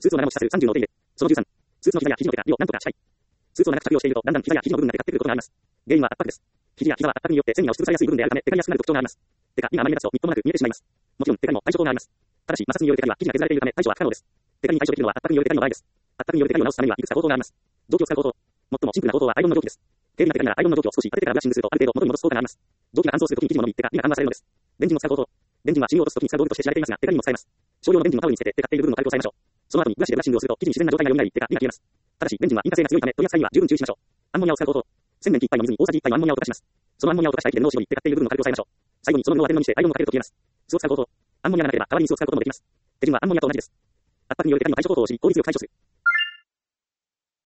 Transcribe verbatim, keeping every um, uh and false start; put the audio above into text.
スーツを長持ちさせるさんじゅうのお手入れ。そのじゅうさん、スーツの膝や肘の毛が量何とか近い。スーツを長く着用していると、だんだん膝や肘の部分がテカってくることがあります。原因は圧迫です。肘や膝は圧迫によって線が押しつぶされやすい部分であるため、テカりやすくなる特徴があります。テカリが前に立つとみっともなく見えてしまいます。もちろん、テカリも対処法があります。ただし、摩擦によるテカリは生地が削られているため、対処は不可能です。テカリに対処できるのは圧迫によるテカリの場合です。圧迫によるテカリを直すためには、いくつか方法があります。蒸気を使う方法。最もシンプルな方法はアイロンの蒸気です。軽微なテカリならアイロンの蒸気を少し当ててからブラッシングすると、ある程度元に戻す効果があります。蒸気が乾燥するときに生地も伸び、テカリが緩和されるのです。ベンジンを使う方法。ベンジンはシミを落とすときに使う道具として知られていますが、テカリにも使えます。少量のベンジンをタオルにつけて、テカっている部分を軽く押さえましょう。その後にブラシでブラッシングをすると、生地に自然な状態が蘇り、テカリが消えます。ただし、ベンジンは引火性が強いため、取り扱いには十分注意しましょう。アンモニアを使う方法。洗面器いっぱいの水に大さじいっぱいのアンモニアを溶かします。そのアンモニアを溶かした液で布を絞り、テカっている部分を軽く押さえましょう。最後にその布を当て布にしてアイロンをかけると消えます。酢を使う方法。アンモニアがなければ代わりに酢を使うこともできます。手順はアンモニアと同じです。圧迫によるテカリの対処方法をし、効率よく対処する。